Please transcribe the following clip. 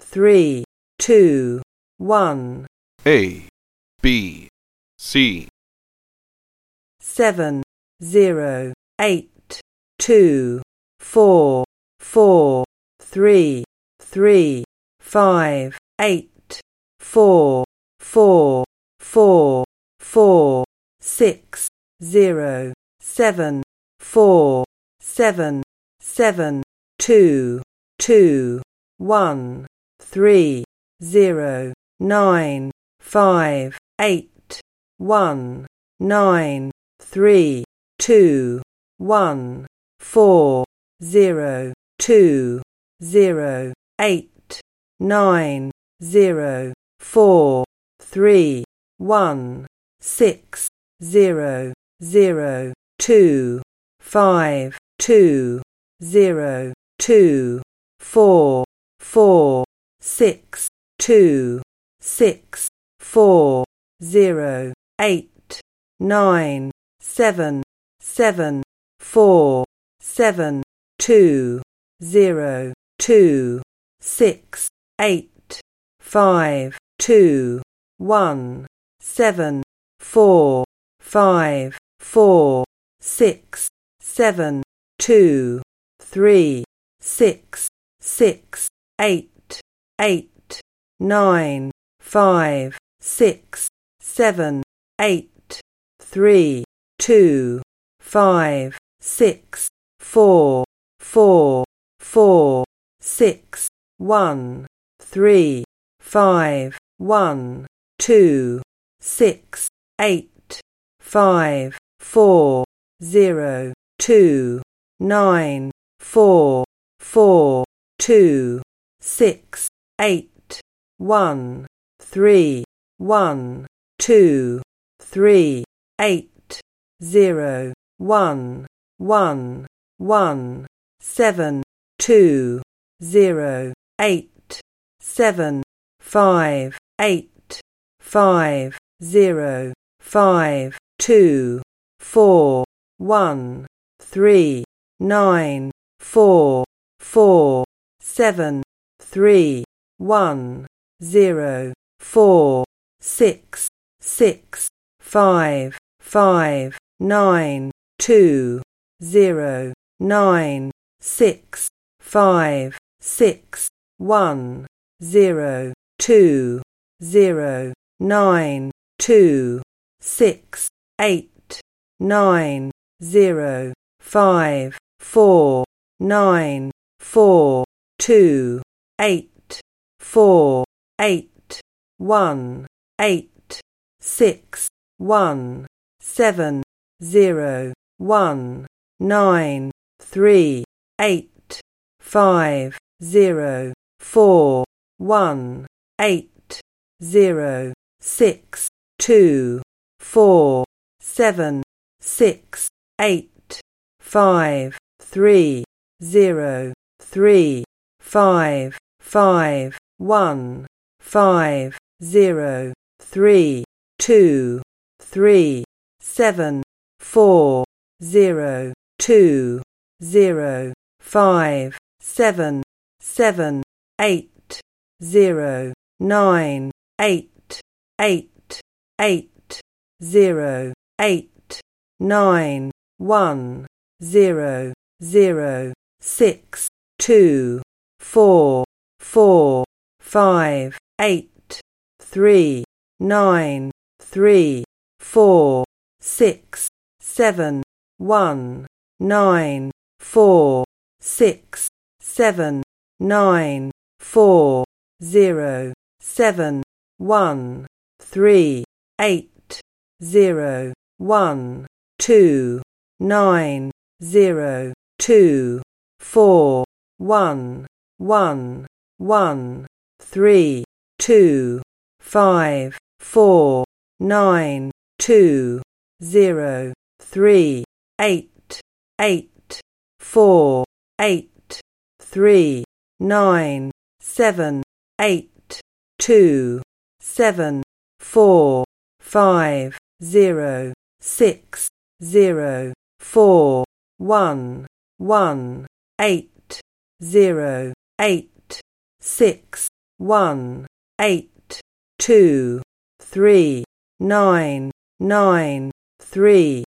3, 2, 1. A, B, C. 7, 0, 8, 2, 4, 4, 3, 3, 5, 8, 4, 4, 4, 4, 6, 0, 7, 4, 7, 7, 2, 2, 1, 3, 0, 9, 5, 8, 1, 9, 3, 2, 1, 4, 0, 2, 0, 8, 9, 0, 4, 3, 1, 6, 0, 0, 2, 5, 2, 0, 2, 4, 4, 6, 2, 6, 4, 0, 8, 9, 7, 7, 4, 7, 2, 0, 2, 6, 8, 5, 2, 1, 7, 4, 5, 4, 6, 7, 2, 3, 6, 6, 8, 8, 9, 5, 6, 7, 8, 3, 2, 5, 6, 4, 4, 4, 6, 1, 3, 5, 1, 2, 6, 8, 5, 4, 0, 2, 9, 4, 4, 2, 6, 8, 1, 3, 1, 2, 3, 8, 0, 1, 1, 1, 7, 2, 0, 8, 7, 5, 8, 5, 0, 5, 2, 4, 1, 3, 9, 4, 4, 7, 3, 1, 0, 4, 6, 6, 5, 5, 9, 2, 0, 9, 6, 5, 6, 1, 0, 2, 0, 9, 2, 6, 8, 9, 0, 5, 4, 9, 4, 2, 8, 4, 8, 1, 8, 6, 1, 7, 0, 1, 9, 3, 8, 5, 0, 4, 1, 8, 0, 6, 2, 4, 7, 6, 8, 5, 3, 0, 3, 5, 5, 1, 5, 0, 3, 2, 3, 7, 4, 0, 2, 0, 5, 7, 7, 8, 0, 9, 8, 8, 8, 0, 8, 9, 1, 0, 0, 6, 2, 4, 4, 5, 8, 3, 9, 3, 4, 6, 7, 1, 9, 4, 6, 7, 9, 4, 0, 7, 1, 3, 8, 0, 1, 2, 9, 0, 2, 4, 1, 1, 1, 3, 2, 5, 4, 9, 2, 0, 3, 8, 8, 4, 8, 3, 9, 7, 8, 2, 7, 4, 5, 0, 6, 0, 4, 1, 1, 8, 0, 8, 6, 1, 8, 2, 3, 9, 9, 3.